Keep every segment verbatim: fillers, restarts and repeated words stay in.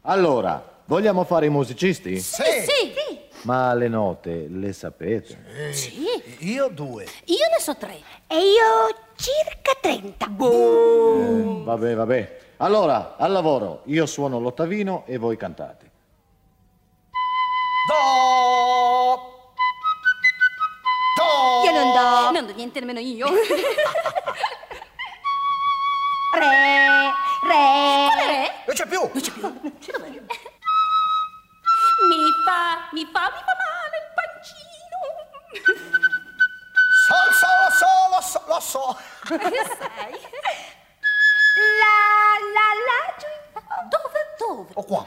Allora, vogliamo fare i musicisti? Sì, Sì, sì. Ma le note le sapete? Sì. Io due. Io ne so tre. E io circa trenta. Eh, vabbè, vabbè. Allora, al lavoro. Io suono l'ottavino e voi cantate. Do. Do. Io non do. Non do niente nemmeno io. Re, re. Quale re? Non c'è più. Non c'è più. Dov'è? Mi fa, mi fa, mi fa male il pancino. So, so, so, lo so, lo so. Che sei? La, la, la, giù in fondo. Dove, dove? O qua.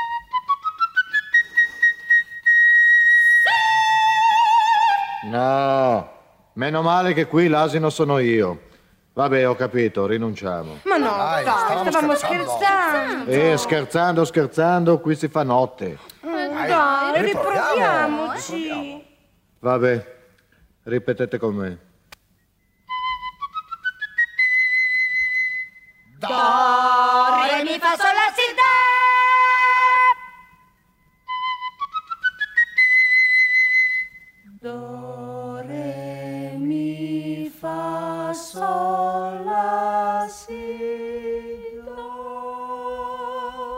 No, meno male che qui l'asino sono io. Vabbè, ho capito, rinunciamo. Ma no, Dai, dai, stavamo stavamo scherzando. scherzando. Eh, scherzando, scherzando, qui si fa notte. Dai, Dai, riproviamo. riproviamoci. Vabbè, ripetete con me. Do. Re, mi, fa, sol, la, si, do. Do, re, mi, fa, sol, la, si, do.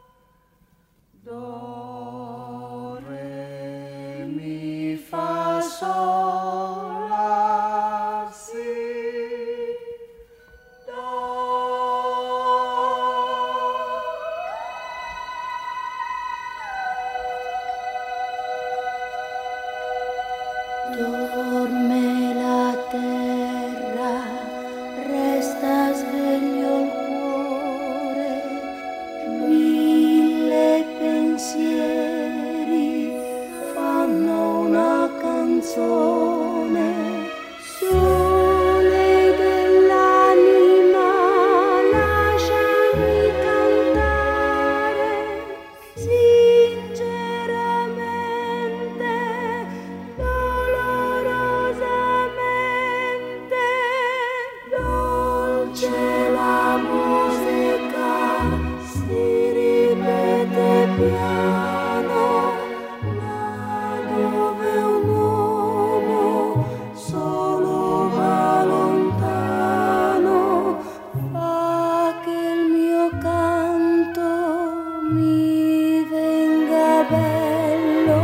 Do, re, mi, fa, sol, la, si, do. Dorme la terra, resta sveglio il cuore, mille pensieri fanno una canzone. Sole dell'anima, lasciami cantare sinceramente, dolorosamente. Dolce la musica, si ripete piano, là dove un uomo solo va lontano, fa che il mio canto mi venga bello,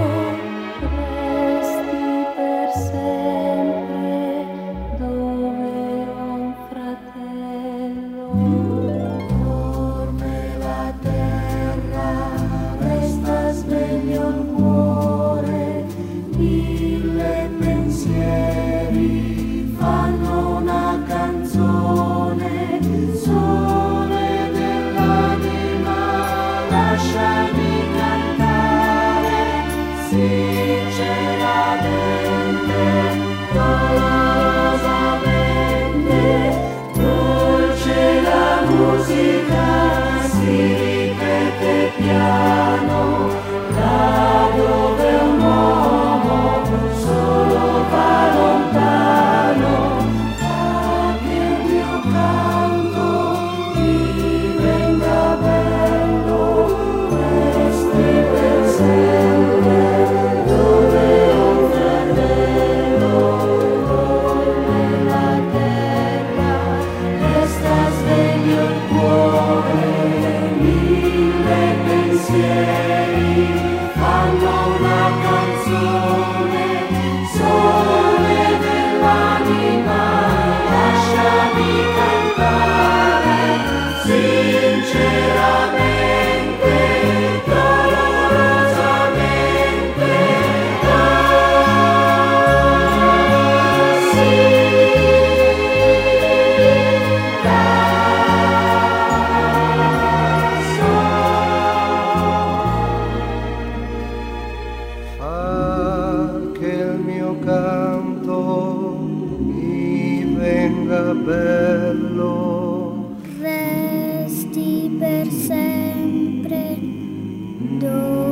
resti per sempre dove ho un fratello. Dorme la terra, resta sveglio il cuore, mille pensieri fanno una canzone. Sole dell'anima, lasciami cantare sinceramente, dolorosamente. Dolce la musica, si ripete piano, là dove un uomo solo va lontano, fa che il mio canto mi venga bello, resti per sempre dove ho un fratello. Dorme la terra, resta sveglio il cuore, mille pensieri fanno una canzone. Sole dell'anima, lasciami cantare sinceramente, dolorosamente. Ah, sì, da Fa che il mio canto mi venga bello, Resti per sempre dove